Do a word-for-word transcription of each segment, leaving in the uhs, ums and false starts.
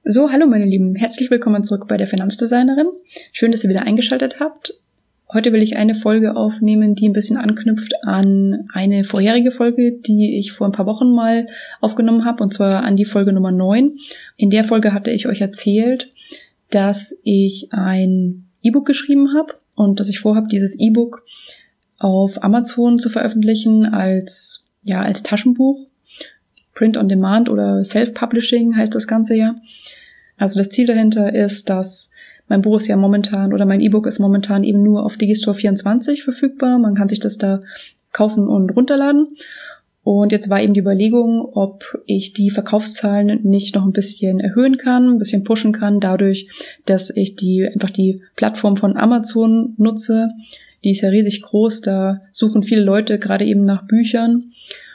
So, hallo meine Lieben, herzlich willkommen zurück bei der Finanzdesignerin. Schön, dass ihr wieder eingeschaltet habt. Heute will ich eine Folge aufnehmen, die ein bisschen anknüpft an eine vorherige Folge, die ich vor ein paar Wochen mal aufgenommen habe, und zwar an die Folge Nummer neun. In der Folge hatte ich euch erzählt, dass ich ein E-Book geschrieben habe und dass ich vorhabe, dieses E-Book auf Amazon zu veröffentlichen als, ja, als Taschenbuch. Print on Demand oder Self-Publishing heißt das Ganze ja. Also das Ziel dahinter ist, dass mein Buch ist ja momentan oder mein E-Book ist momentan eben nur auf Digistore vierundzwanzig verfügbar. Man kann sich das da kaufen und runterladen. Und jetzt war eben die Überlegung, ob ich die Verkaufszahlen nicht noch ein bisschen erhöhen kann, ein bisschen pushen kann, dadurch, dass ich die einfach die Plattform von Amazon nutze. Die ist ja riesig groß, da suchen viele Leute gerade eben nach Büchern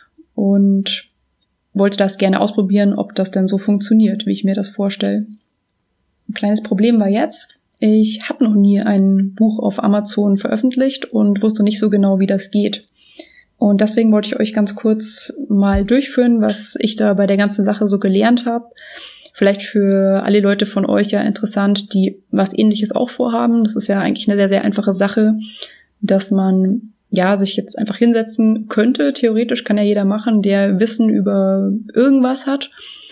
und wollte das gerne ausprobieren, ob das denn so funktioniert, wie ich mir das vorstelle. Ein kleines Problem war jetzt, ich habe noch nie ein Buch auf Amazon veröffentlicht und wusste nicht so genau, wie das geht. Und deswegen wollte ich euch ganz kurz mal durchführen, was ich da bei der ganzen Sache so gelernt habe. Vielleicht für alle Leute von euch ja interessant, die was Ähnliches auch vorhaben. Das ist ja eigentlich eine sehr, sehr einfache Sache, dass man ja, sich jetzt einfach hinsetzen könnte. Theoretisch kann ja jeder machen, der Wissen über irgendwas hat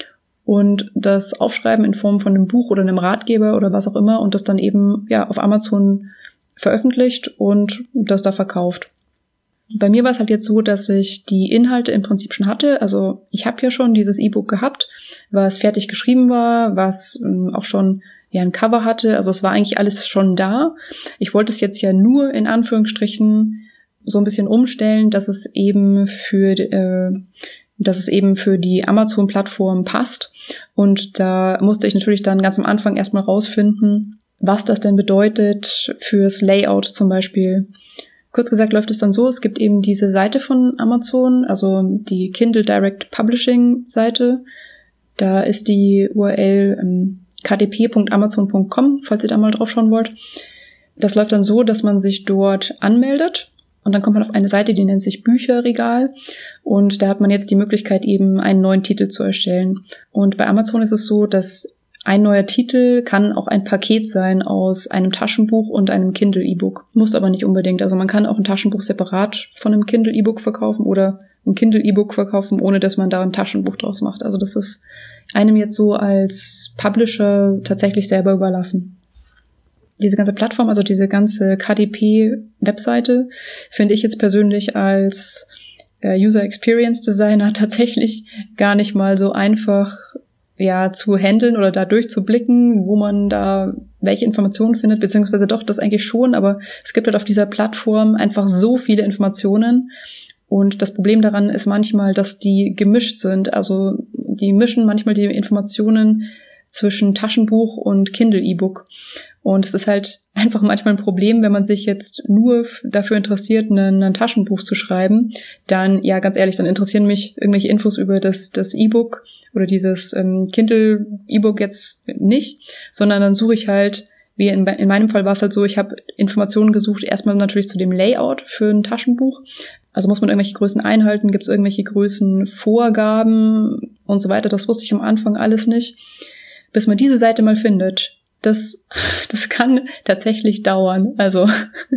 und das aufschreiben in Form von einem Buch oder einem Ratgeber oder was auch immer und das dann eben ja auf Amazon veröffentlicht und das da verkauft. Bei mir war es halt jetzt so, dass ich die Inhalte im Prinzip schon hatte. Also ich habe ja schon dieses E-Book gehabt, was fertig geschrieben war, was ähm, auch schon ja ein Cover hatte. Also es war eigentlich alles schon da. Ich wollte es jetzt ja nur in Anführungsstrichen so ein bisschen umstellen, dass es eben für äh, dass es eben für die Amazon-Plattform passt. Und da musste ich natürlich dann ganz am Anfang erstmal rausfinden, was das denn bedeutet fürs Layout zum Beispiel. Kurz gesagt läuft es dann so, es gibt eben diese Seite von Amazon, also die Kindle Direct Publishing Seite. Da ist die U R L ähm, k d p punkt amazon punkt com, falls ihr da mal drauf schauen wollt. Das läuft dann so, dass man sich dort anmeldet. Und dann kommt man auf eine Seite, die nennt sich Bücherregal. Und da hat man jetzt die Möglichkeit, eben einen neuen Titel zu erstellen. Und bei Amazon ist es so, dass ein neuer Titel kann auch ein Paket sein aus einem Taschenbuch und einem Kindle-E-Book. Muss aber nicht unbedingt. Also man kann auch ein Taschenbuch separat von einem Kindle-E-Book verkaufen oder ein Kindle-E-Book verkaufen, ohne dass man da ein Taschenbuch draus macht. Also das ist einem jetzt so als Publisher tatsächlich selber überlassen. Diese ganze Plattform, also diese ganze K D P-Webseite, finde ich jetzt persönlich als äh, User Experience Designer tatsächlich gar nicht mal so einfach ja zu handeln oder da durchzublicken, wo man da welche Informationen findet, beziehungsweise doch, das eigentlich schon, aber es gibt halt auf dieser Plattform einfach so viele Informationen. Und das Problem daran ist manchmal, dass die gemischt sind. Also die mischen manchmal die Informationen zwischen Taschenbuch und Kindle-E-Book. Und es ist halt einfach manchmal ein Problem, wenn man sich jetzt nur dafür interessiert, ein, ein Taschenbuch zu schreiben, dann, ja, ganz ehrlich, dann interessieren mich irgendwelche Infos über das das E-Book oder dieses ähm, Kindle-E-Book jetzt nicht, sondern dann suche ich halt, wie in, in meinem Fall war es halt so, ich habe Informationen gesucht, erstmal natürlich zu dem Layout für ein Taschenbuch. Also muss man irgendwelche Größen einhalten, gibt es irgendwelche Größenvorgaben und so weiter. Das wusste ich am Anfang alles nicht. Bis man diese Seite mal findet, Das, das kann tatsächlich dauern. Also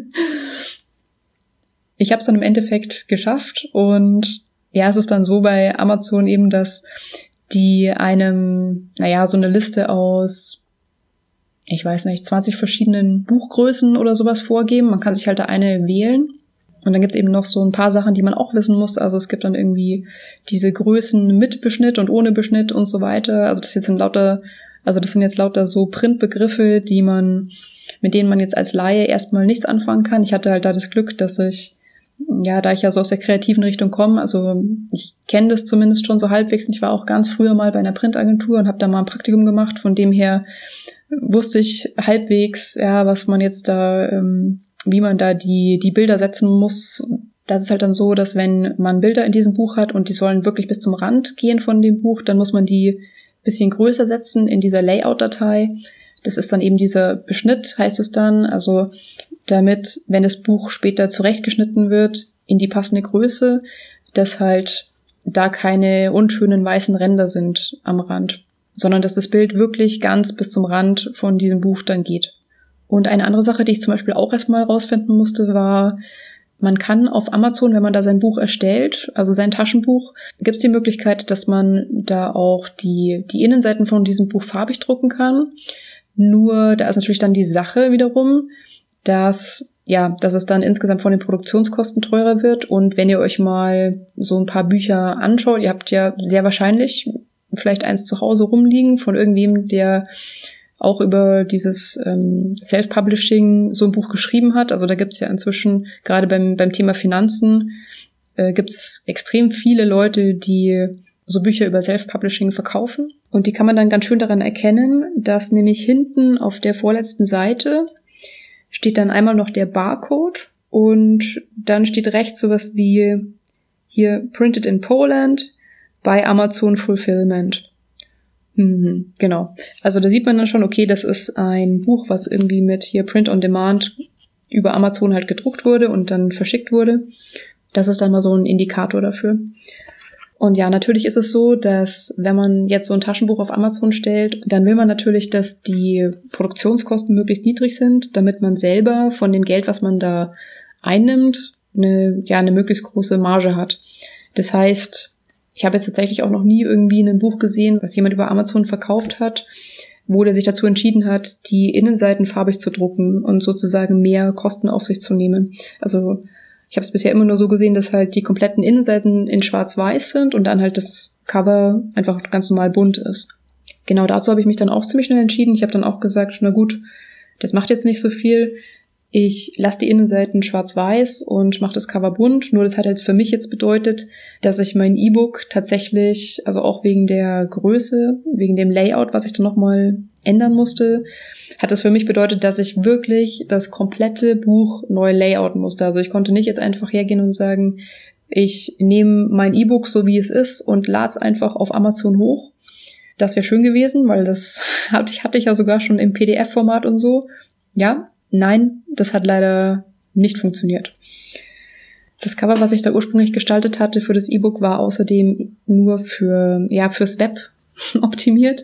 ich habe es dann im Endeffekt geschafft und ja, es ist dann so bei Amazon eben, dass die einem, naja, so eine Liste aus, ich weiß nicht, zwanzig verschiedenen Buchgrößen oder sowas vorgeben. Man kann sich halt da eine wählen. Und dann gibt es eben noch so ein paar Sachen, die man auch wissen muss. Also es gibt dann irgendwie diese Größen mit Beschnitt und ohne Beschnitt und so weiter. Also das jetzt sind lauter Also das sind jetzt lauter so Printbegriffe, die man, mit denen man jetzt als Laie erstmal nichts anfangen kann. Ich hatte halt da das Glück, dass ich, ja, da ich ja so aus der kreativen Richtung komme, also ich kenne das zumindest schon so halbwegs. Ich war auch ganz früher mal bei einer Printagentur und habe da mal ein Praktikum gemacht. Von dem her wusste ich halbwegs, ja, was man jetzt da, ähm, wie man da die die Bilder setzen muss. Das ist halt dann so, dass wenn man Bilder in diesem Buch hat und die sollen wirklich bis zum Rand gehen von dem Buch, dann muss man die bisschen größer setzen in dieser Layout-Datei. Das ist dann eben dieser Beschnitt, heißt es dann. Also damit, wenn das Buch später zurechtgeschnitten wird, in die passende Größe, dass halt da keine unschönen weißen Ränder sind am Rand. sondern dass das Bild wirklich ganz bis zum Rand von diesem Buch dann geht. Und eine andere Sache, die ich zum Beispiel auch erstmal rausfinden musste, war, man kann auf Amazon, wenn man da sein Buch erstellt, also sein Taschenbuch, gibt es die Möglichkeit, dass man da auch die, die Innenseiten von diesem Buch farbig drucken kann. Nur da ist natürlich dann die Sache wiederum, dass, ja, dass es dann insgesamt von den Produktionskosten teurer wird. Und wenn ihr euch mal so ein paar Bücher anschaut, ihr habt ja sehr wahrscheinlich vielleicht eins zu Hause rumliegen von irgendwem, der auch über dieses ähm, Self-Publishing so ein Buch geschrieben hat. Also da gibt's ja inzwischen, gerade beim beim Thema Finanzen, äh, gibt's extrem viele Leute, die so Bücher über Self-Publishing verkaufen. Und die kann man dann ganz schön daran erkennen, dass nämlich hinten auf der vorletzten Seite steht dann einmal noch der Barcode und dann steht rechts sowas wie hier Printed in Poland bei Amazon Fulfillment. Mhm, genau. Also da sieht man dann schon, okay, das ist ein Buch, was irgendwie mit hier Print on Demand über Amazon halt gedruckt wurde und dann verschickt wurde. Das ist dann mal so ein Indikator dafür. Und ja, natürlich ist es so, dass wenn man jetzt so ein Taschenbuch auf Amazon stellt, dann will man natürlich, dass die Produktionskosten möglichst niedrig sind, damit man selber von dem Geld, was man da einnimmt, eine, ja, eine möglichst große Marge hat. Das heißt, ich habe jetzt tatsächlich auch noch nie irgendwie ein Buch gesehen, was jemand über Amazon verkauft hat, wo der sich dazu entschieden hat, die Innenseiten farbig zu drucken und sozusagen mehr Kosten auf sich zu nehmen. Also ich habe es bisher immer nur so gesehen, dass halt die kompletten Innenseiten in schwarz-weiß sind und dann halt das Cover einfach ganz normal bunt ist. Genau dazu habe ich mich dann auch ziemlich schnell entschieden. Ich habe dann auch gesagt, na gut, das macht jetzt nicht so viel. Ich lasse die Innenseiten schwarz-weiß und mache das Cover bunt. Nur das hat jetzt für mich jetzt bedeutet, dass ich mein E-Book tatsächlich, also auch wegen der Größe, wegen dem Layout, was ich dann nochmal ändern musste, hat das für mich bedeutet, dass ich wirklich das komplette Buch neu layouten musste. Also ich konnte nicht jetzt einfach hergehen und sagen, ich nehme mein E-Book so wie es ist und lade es einfach auf Amazon hoch. Das wäre schön gewesen, weil das hatte ich, hatte ich ja sogar schon im P D F-Format und so. Ja, nein, das hat leider nicht funktioniert. Das Cover, was ich da ursprünglich gestaltet hatte für das E-Book, war außerdem nur für, ja, fürs Web optimiert.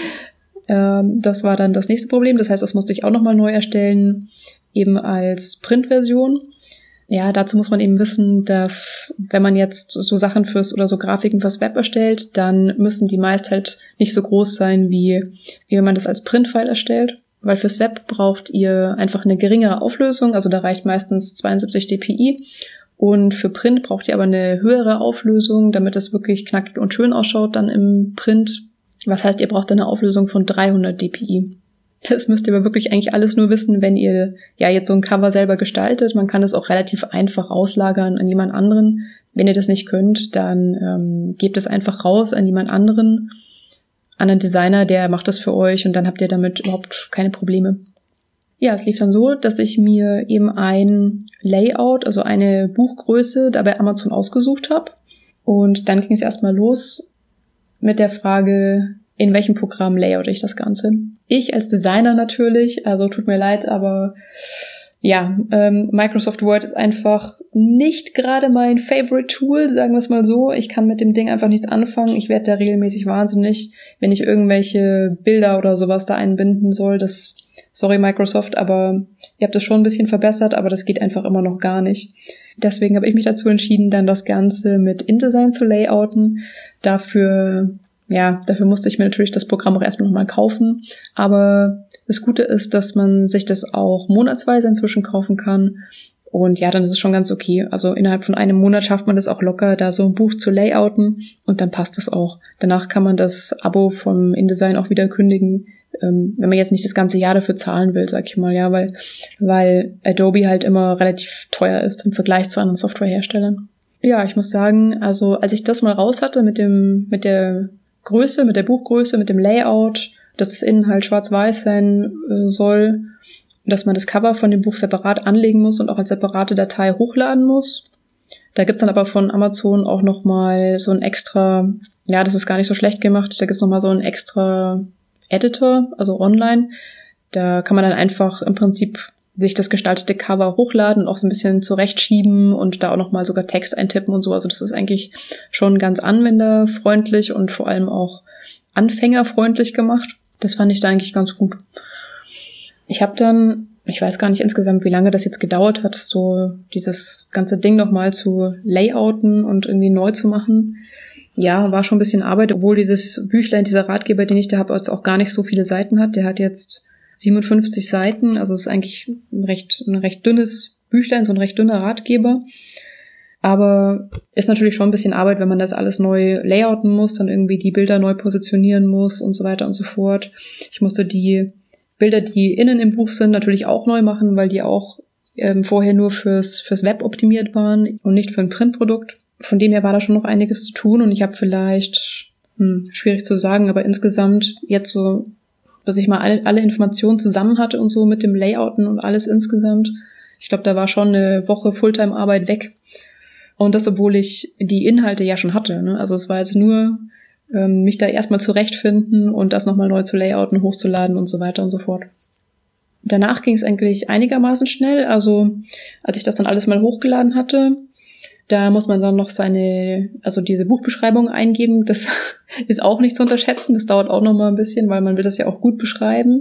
Ähm, das war dann das nächste Problem. Das heißt, das musste ich auch nochmal neu erstellen, eben als Printversion. Ja, dazu muss man eben wissen, dass wenn man jetzt so Sachen fürs oder so Grafiken fürs Web erstellt, dann müssen die meist halt nicht so groß sein, wie, wie wenn man das als Printfile erstellt. Weil fürs Web braucht ihr einfach eine geringere Auflösung, also da reicht meistens zweiundsiebzig dpi. Und für Print braucht ihr aber eine höhere Auflösung, damit das wirklich knackig und schön ausschaut dann im Print. Was heißt, ihr braucht eine Auflösung von dreihundert dpi. Das müsst ihr aber wirklich eigentlich alles nur wissen, wenn ihr ja jetzt so ein Cover selber gestaltet. Man kann das auch relativ einfach auslagern an jemand anderen. Wenn ihr das nicht könnt, dann ähm, gebt es einfach raus an jemand anderen, an einen Designer, der macht das für euch und dann habt ihr damit überhaupt keine Probleme. Ja, es lief dann so, dass ich mir eben ein Layout, also eine Buchgröße, da bei Amazon ausgesucht habe. Und dann ging es erstmal los mit der Frage, in welchem Programm layoute ich das Ganze. Ich als Designer natürlich, also tut mir leid, aber ja, ähm, Microsoft Word ist einfach nicht gerade mein Favorite Tool, sagen wir es mal so. Ich kann mit dem Ding einfach nichts anfangen. Ich werde da regelmäßig wahnsinnig, wenn ich irgendwelche Bilder oder sowas da einbinden soll. Das, sorry Microsoft, aber ihr habt das schon ein bisschen verbessert, aber das geht einfach immer noch gar nicht. Deswegen habe ich mich dazu entschieden, dann das Ganze mit InDesign zu layouten. Dafür, ja, dafür musste ich mir natürlich das Programm auch erstmal nochmal kaufen. Aber das Gute ist, dass man sich das auch monatsweise inzwischen kaufen kann. Und ja, dann ist es schon ganz okay. Also innerhalb von einem Monat schafft man das auch locker, da so ein Buch zu layouten. Und dann passt das auch. Danach kann man das Abo vom InDesign auch wieder kündigen, ähm, wenn man jetzt nicht das ganze Jahr dafür zahlen will, sag ich mal. Ja, weil, weil Adobe halt immer relativ teuer ist im Vergleich zu anderen Softwareherstellern. Ja, ich muss sagen, also als ich das mal raus hatte mit dem, mit der Größe, mit der Buchgröße, mit dem Layout, dass das innen halt schwarz-weiß sein äh, soll, dass man das Cover von dem Buch separat anlegen muss und auch als separate Datei hochladen muss. Da gibt's dann aber von Amazon auch nochmal so ein extra, ja, das ist gar nicht so schlecht gemacht, da gibt's nochmal so ein extra Editor, also online. Da kann man dann einfach im Prinzip sich das gestaltete Cover hochladen und auch so ein bisschen zurechtschieben und da auch nochmal sogar Text eintippen und so. Also das ist eigentlich schon ganz anwenderfreundlich und vor allem auch anfängerfreundlich gemacht. Das fand ich da eigentlich ganz gut. Ich habe dann, ich weiß gar nicht insgesamt, wie lange das jetzt gedauert hat, so dieses ganze Ding nochmal zu layouten und irgendwie neu zu machen. Ja, war schon ein bisschen Arbeit, obwohl dieses Büchlein, dieser Ratgeber, den ich da habe, jetzt auch gar nicht so viele Seiten hat. Der hat jetzt siebenundfünfzig Seiten, also ist eigentlich ein recht, ein recht dünnes Büchlein, so ein recht dünner Ratgeber. Aber ist natürlich schon ein bisschen Arbeit, wenn man das alles neu layouten muss, dann irgendwie die Bilder neu positionieren muss und so weiter und so fort. Ich musste die Bilder, die innen im Buch sind, natürlich auch neu machen, weil die auch ähm, vorher nur fürs, fürs Web optimiert waren und nicht für ein Printprodukt. Von dem her war da schon noch einiges zu tun und ich habe vielleicht, hm, schwierig zu sagen, aber insgesamt jetzt so, dass ich mal alle, alle Informationen zusammen hatte und so mit dem Layouten und alles insgesamt. Ich glaube, da war schon eine Woche Fulltime-Arbeit weg. Und das, obwohl ich die Inhalte ja schon hatte, ne? Also es war jetzt nur, ähm, mich da erstmal zurechtfinden und das nochmal neu zu layouten, hochzuladen und so weiter und so fort. Danach ging es eigentlich einigermaßen schnell. Also als ich das dann alles mal hochgeladen hatte, da muss man dann noch seine, also diese Buchbeschreibung eingeben. Das ist auch nicht zu unterschätzen. Das dauert auch noch mal ein bisschen, weil man will das ja auch gut beschreiben.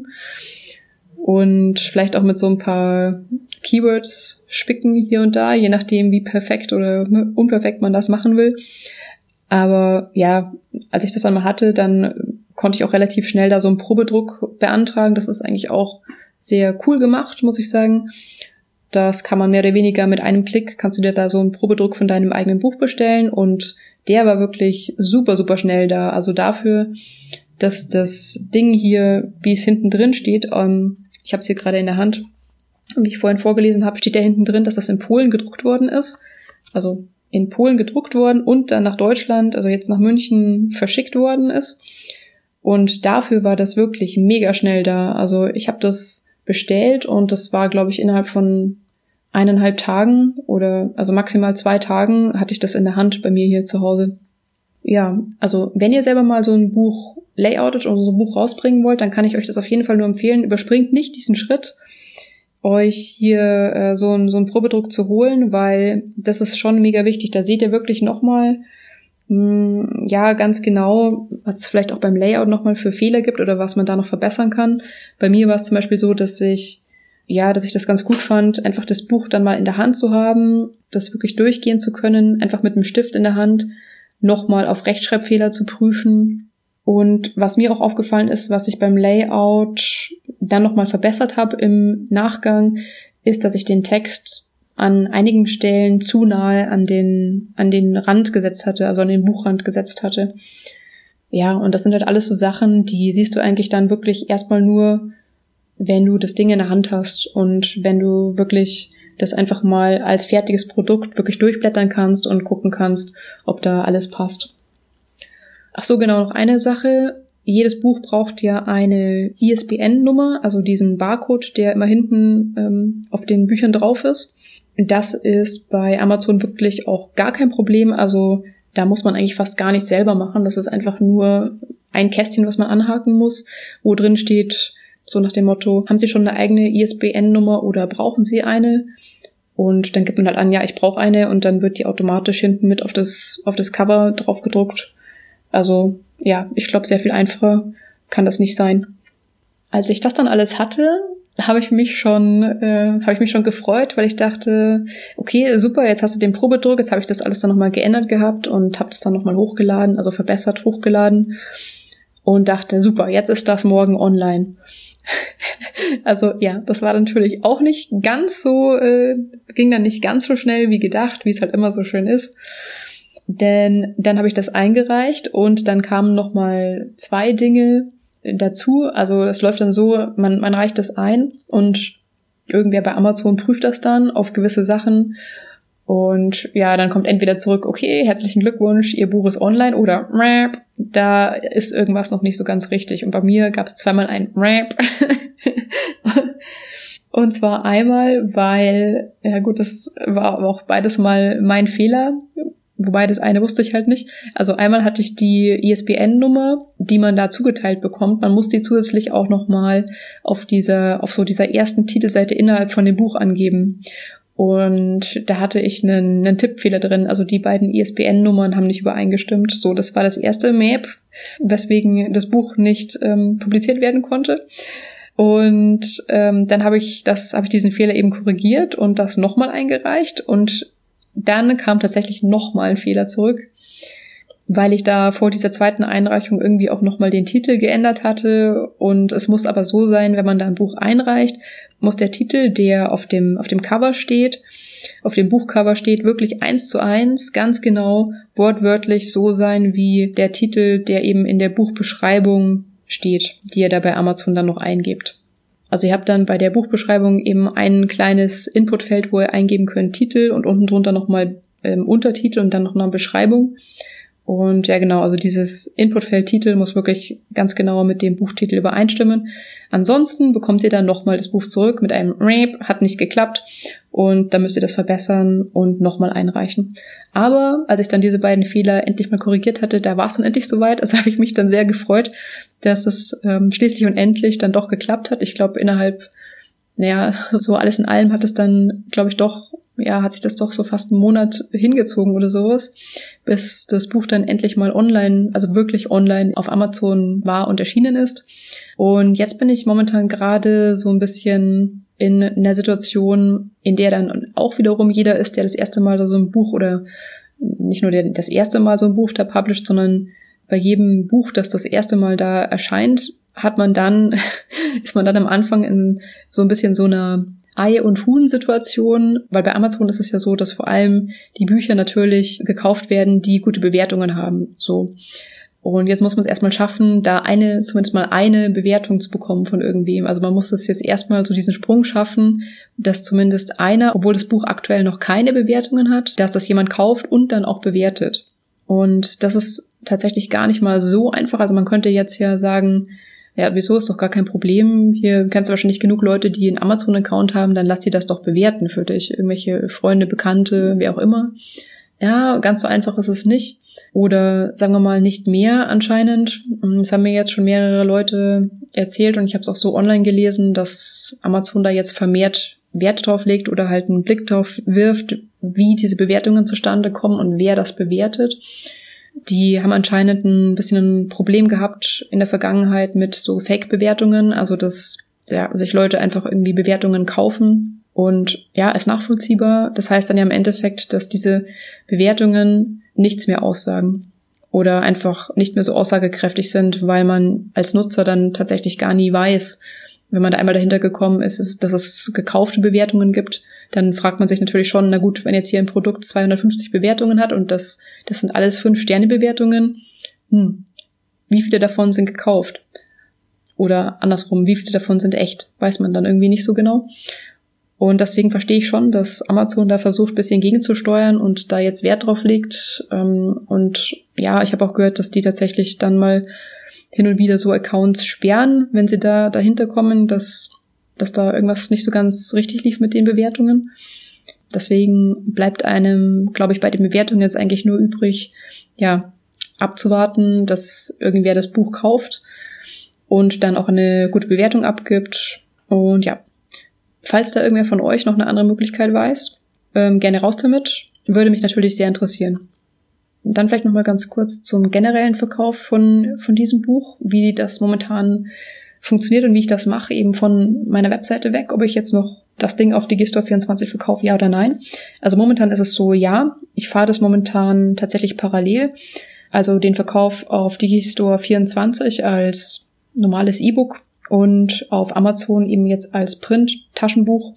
Und vielleicht auch mit so ein paar Keywords spicken hier und da, je nachdem, wie perfekt oder unperfekt man das machen will. Aber ja, als ich das dann mal hatte, dann konnte ich auch relativ schnell da so einen Probedruck beantragen. Das ist eigentlich auch sehr cool gemacht, muss ich sagen. Das kann man mehr oder weniger mit einem Klick, kannst du dir da so einen Probedruck von deinem eigenen Buch bestellen und der war wirklich super, super schnell da. Also dafür, dass das Ding hier, wie es hinten drin steht, ähm, ich habe es hier gerade in der Hand, wie ich vorhin vorgelesen habe, steht da hinten drin, dass das in Polen gedruckt worden ist. Also in Polen gedruckt worden und dann nach Deutschland, also jetzt nach München verschickt worden ist. Und dafür war das wirklich mega schnell da. Also ich habe das bestellt und das war, glaube ich, innerhalb von eineinhalb Tagen oder also maximal zwei Tagen hatte ich das in der Hand bei mir hier zu Hause. Ja, also wenn ihr selber mal so ein Buch layoutet oder so ein Buch rausbringen wollt, dann kann ich euch das auf jeden Fall nur empfehlen. Überspringt nicht diesen Schritt, euch hier äh, so, ein, so einen Probedruck zu holen, weil das ist schon mega wichtig. Da seht ihr wirklich nochmal, ja, ganz genau, was es vielleicht auch beim Layout nochmal für Fehler gibt oder was man da noch verbessern kann. Bei mir war es zum Beispiel so, dass ich, ja, dass ich das ganz gut fand, einfach das Buch dann mal in der Hand zu haben, das wirklich durchgehen zu können, einfach mit einem Stift in der Hand, nochmal auf Rechtschreibfehler zu prüfen. Und was mir auch aufgefallen ist, was ich beim Layout dann nochmal verbessert habe im Nachgang, ist, dass ich den Text an einigen Stellen zu nahe an den, an den Rand gesetzt hatte, also an den Buchrand gesetzt hatte. Ja, und das sind halt alles so Sachen, die siehst du eigentlich dann wirklich erstmal nur, wenn du das Ding in der Hand hast und wenn du wirklich das einfach mal als fertiges Produkt wirklich durchblättern kannst und gucken kannst, ob da alles passt. Ach so, genau, noch eine Sache. Jedes Buch braucht ja eine I S B N-Nummer, also diesen Barcode, der immer hinten ähm, auf den Büchern drauf ist. Das ist bei Amazon wirklich auch gar kein Problem. Also da muss man eigentlich fast gar nicht selber machen. Das ist einfach nur ein Kästchen, was man anhaken muss, wo drin steht, so nach dem Motto, haben Sie schon eine eigene I S B N-Nummer oder brauchen Sie eine? Und dann gibt man halt an, ja, ich brauche eine und dann wird die automatisch hinten mit auf das, auf das Cover drauf gedruckt. Also ja, ich glaube, sehr viel einfacher kann das nicht sein. Als ich das dann alles hatte, habe ich mich schon, äh, habe ich mich schon gefreut, weil ich dachte, okay, super, jetzt hast du den Probedruck, jetzt habe ich das alles dann nochmal geändert gehabt und habe das dann nochmal hochgeladen, also verbessert hochgeladen und dachte, super, jetzt ist das morgen online. Also ja, das war natürlich auch nicht ganz so, äh, ging dann nicht ganz so schnell wie gedacht, wie es halt immer so schön ist. Denn dann habe ich das eingereicht und dann kamen nochmal zwei Dinge dazu. Also das läuft dann so, man, man reicht das ein und irgendwer bei Amazon prüft das dann auf gewisse Sachen und ja, dann kommt entweder zurück, okay, herzlichen Glückwunsch, Ihr Buch ist online oder Rap, da ist irgendwas noch nicht so ganz richtig. Und bei mir gab es zweimal ein Rap. Und zwar einmal, weil, ja gut, das war aber auch beides mal mein Fehler. Wobei das eine wusste ich halt nicht. Also einmal hatte ich die I S B N-Nummer, die man da zugeteilt bekommt. Man muss die zusätzlich auch nochmal auf dieser, auf so dieser ersten Titelseite innerhalb von dem Buch angeben. Und da hatte ich einen, einen Tippfehler drin. Also die beiden I S B N-Nummern haben nicht übereingestimmt. So, das war das erste Map, weswegen das Buch nicht ähm, publiziert werden konnte. Und ähm, dann habe ich das, habe ich diesen Fehler eben korrigiert und das nochmal eingereicht. Und dann kam tatsächlich nochmal ein Fehler zurück, weil ich da vor dieser zweiten Einreichung irgendwie auch nochmal den Titel geändert hatte. Und es muss aber so sein, wenn man da ein Buch einreicht, muss der Titel, der auf dem auf dem Cover steht, auf dem Buchcover steht, wirklich eins zu eins, ganz genau, wortwörtlich so sein wie der Titel, der eben in der Buchbeschreibung steht, die ihr da bei Amazon dann noch eingebt. Also ihr habt dann bei der Buchbeschreibung eben ein kleines Inputfeld, wo ihr eingeben könnt Titel und unten drunter nochmal ähm, Untertitel und dann noch eine Beschreibung. Und ja genau, also dieses Inputfeld Titel muss wirklich ganz genau mit dem Buchtitel übereinstimmen. Ansonsten bekommt ihr dann nochmal das Buch zurück mit einem Rap, hat nicht geklappt und dann müsst ihr das verbessern und nochmal einreichen. Aber als ich dann diese beiden Fehler endlich mal korrigiert hatte, da war es dann endlich soweit. Also habe ich mich dann sehr gefreut, dass es ähm, schließlich und endlich dann doch geklappt hat. Ich glaube innerhalb, naja, so alles in allem hat es dann, glaube ich, doch ja, hat sich das doch so fast einen Monat hingezogen oder sowas, bis das Buch dann endlich mal online, also wirklich online auf Amazon war und erschienen ist. Und jetzt bin ich momentan gerade so ein bisschen in einer Situation, in der dann auch wiederum jeder ist, der das erste Mal so ein Buch oder nicht nur der, das erste Mal so ein Buch da published, sondern bei jedem Buch, das das erste Mal da erscheint, hat man dann, ist man dann am Anfang in so ein bisschen so einer Ei- und Huhn-Situation, weil bei Amazon ist es ja so, dass vor allem die Bücher natürlich gekauft werden, die gute Bewertungen haben, so. Und jetzt muss man es erstmal schaffen, da eine, zumindest mal eine Bewertung zu bekommen von irgendwem. Also man muss es jetzt erstmal so diesen Sprung schaffen, dass zumindest einer, obwohl das Buch aktuell noch keine Bewertungen hat, dass das jemand kauft und dann auch bewertet. Und das ist tatsächlich gar nicht mal so einfach. Also man könnte jetzt ja sagen, ja, wieso, ist doch gar kein Problem. Hier kennst du wahrscheinlich genug Leute, die einen Amazon-Account haben, dann lass die das doch bewerten für dich. Irgendwelche Freunde, Bekannte, wer auch immer. Ja, ganz so einfach ist es nicht. Oder sagen wir mal nicht mehr anscheinend. Das haben mir jetzt schon mehrere Leute erzählt und ich habe es auch so online gelesen, dass Amazon da jetzt vermehrt Wert drauf legt oder halt einen Blick drauf wirft, wie diese Bewertungen zustande kommen und wer das bewertet. Die haben anscheinend ein bisschen ein Problem gehabt in der Vergangenheit mit so Fake-Bewertungen, also dass ja, sich Leute einfach irgendwie Bewertungen kaufen und ja, ist nachvollziehbar. Das heißt dann ja im Endeffekt, dass diese Bewertungen nichts mehr aussagen oder einfach nicht mehr so aussagekräftig sind, weil man als Nutzer dann tatsächlich gar nie weiß, wenn man da einmal dahinter gekommen ist, ist dass es gekaufte Bewertungen gibt, dann fragt man sich natürlich schon, na gut, wenn jetzt hier ein Produkt zweihundertfünfzig Bewertungen hat und das das sind alles fünf Sterne Bewertungen, hm, wie viele davon sind gekauft? Oder andersrum, wie viele davon sind echt? Weiß man dann irgendwie nicht so genau. Und deswegen verstehe ich schon, dass Amazon da versucht, ein bisschen gegenzusteuern und da jetzt Wert drauf legt. Und ja, ich habe auch gehört, dass die tatsächlich dann mal hin und wieder so Accounts sperren, wenn sie da dahinter kommen, dass dass da irgendwas nicht so ganz richtig lief mit den Bewertungen. Deswegen bleibt einem, glaube ich, bei den Bewertungen jetzt eigentlich nur übrig, ja, abzuwarten, dass irgendwer das Buch kauft und dann auch eine gute Bewertung abgibt. Und ja, falls da irgendwer von euch noch eine andere Möglichkeit weiß, ähm, gerne raus damit. Würde mich natürlich sehr interessieren. Und dann vielleicht nochmal ganz kurz zum generellen Verkauf von, von diesem Buch, wie das momentan funktioniert und wie ich das mache, eben von meiner Webseite weg, ob ich jetzt noch das Ding auf Digistore vierundzwanzig verkaufe, ja oder nein. Also momentan ist es so, ja, ich fahre das momentan tatsächlich parallel, also den Verkauf auf Digistore vierundzwanzig als normales E-Book und auf Amazon eben jetzt als Print-Taschenbuch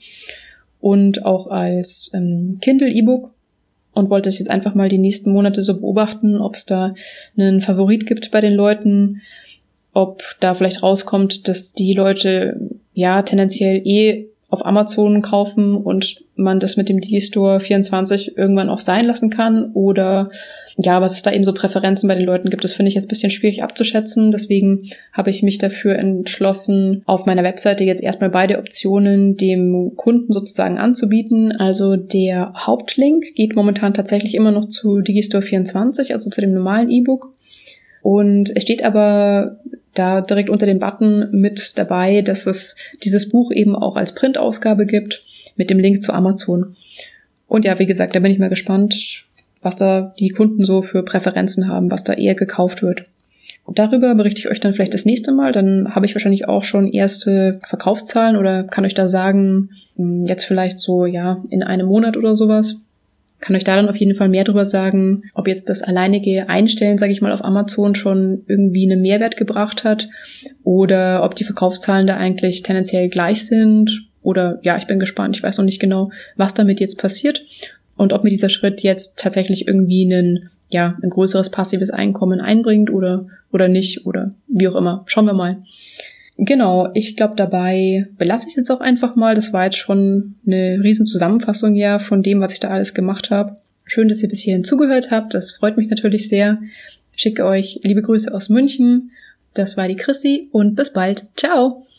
und auch als ähm, Kindle-E-Book und wollte es jetzt einfach mal die nächsten Monate so beobachten, ob es da einen Favorit gibt bei den Leuten, ob da vielleicht rauskommt, dass die Leute ja tendenziell eh auf Amazon kaufen und man das mit dem Digistore vierundzwanzig irgendwann auch sein lassen kann oder ja, was es da eben so Präferenzen bei den Leuten gibt, das finde ich jetzt ein bisschen schwierig abzuschätzen. Deswegen habe ich mich dafür entschlossen, auf meiner Webseite jetzt erstmal beide Optionen dem Kunden sozusagen anzubieten. Also der Hauptlink geht momentan tatsächlich immer noch zu Digistore vierundzwanzig, also zu dem normalen E-Book. Und es steht aber da direkt unter dem Button mit dabei, dass es dieses Buch eben auch als Printausgabe gibt mit dem Link zu Amazon. Und ja, wie gesagt, da bin ich mal gespannt, was da die Kunden so für Präferenzen haben, was da eher gekauft wird. Und darüber berichte ich euch dann vielleicht das nächste Mal. Dann habe ich wahrscheinlich auch schon erste Verkaufszahlen oder kann euch da sagen, jetzt vielleicht so, ja, in einem Monat oder sowas. Kann euch da dann auf jeden Fall mehr drüber sagen, ob jetzt das alleinige Einstellen, sage ich mal, auf Amazon schon irgendwie einen Mehrwert gebracht hat oder ob die Verkaufszahlen da eigentlich tendenziell gleich sind. Oder ja, ich bin gespannt. Ich weiß noch nicht genau, was damit jetzt passiert und ob mir dieser Schritt jetzt tatsächlich irgendwie einen, ja, ein größeres passives Einkommen einbringt oder oder nicht oder wie auch immer. Schauen wir mal. Genau, ich glaube, dabei belasse ich jetzt auch einfach mal. Das war jetzt schon eine riesen Zusammenfassung ja von dem, was ich da alles gemacht habe. Schön, dass ihr bis hierhin zugehört habt. Das freut mich natürlich sehr. Ich schicke euch liebe Grüße aus München. Das war die Chrissy und bis bald. Ciao!